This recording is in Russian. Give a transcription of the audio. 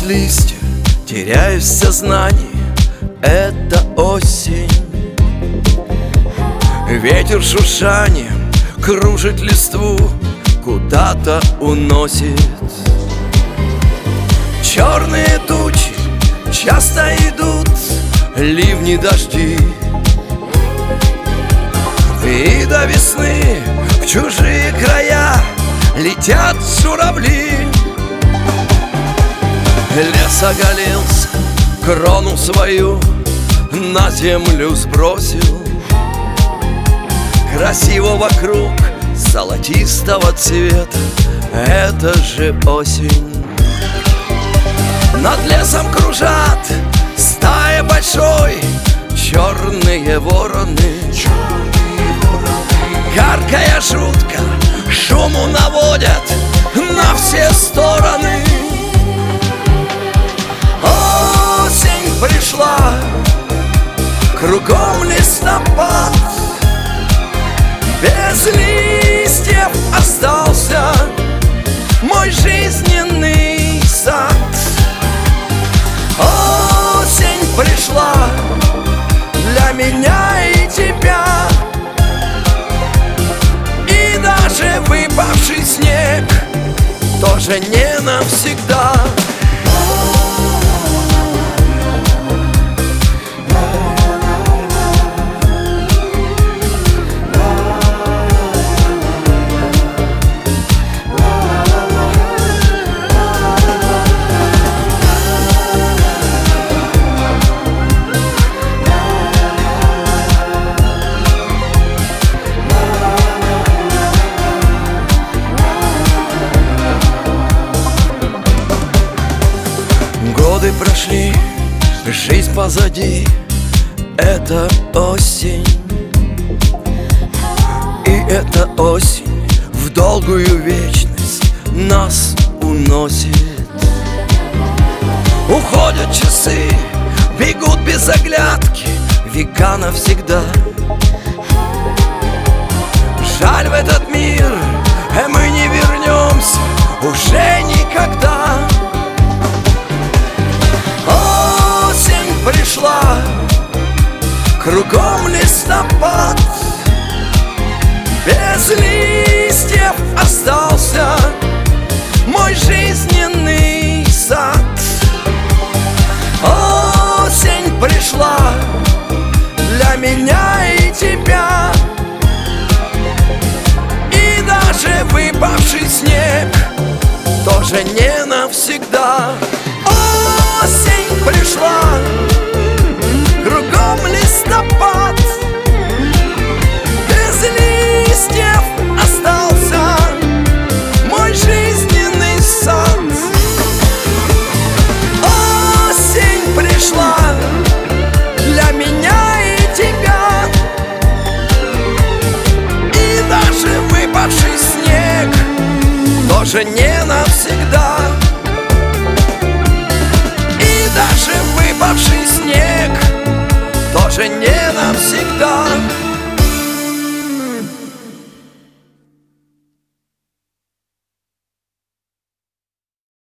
листья, теряясь в сознании. Это осень. Ветер шуршанием кружит листву, куда-то уносит. Черные тучи часто идут, ливни, дожди. И до весны в чужие края летят журавли. Лес оголился, крону свою на землю сбросил. Красиво вокруг золотистого цвета, это же осень. Над лесом кружат стая большой, черные вороны. Каркая жутко, шуму наводят на все стороны. Осень пришла, кругом листопад. Без листьев остался мой жизненный сад. Осень пришла для меня и тебя. И даже выпавший снег тоже не навсегда. Годы прошли, жизнь позади, это осень. И эта осень в долгую вечность нас уносит. Уходят часы, бегут без оглядки, века навсегда. Жаль, в этот мир мы не вернемся уже никогда. Пришла, кругом листопад. Без листьев остался мой жизненный сад. Осень пришла для меня и тебя. И даже выпавший снег тоже не навсегда. Осень пришла, кругом листопад. Без листьев остался мой жизненный сад. Осень пришла для меня и тебя. И даже выпавший снег тоже не навсегда. И даже выпавший снег тоже не навсегда.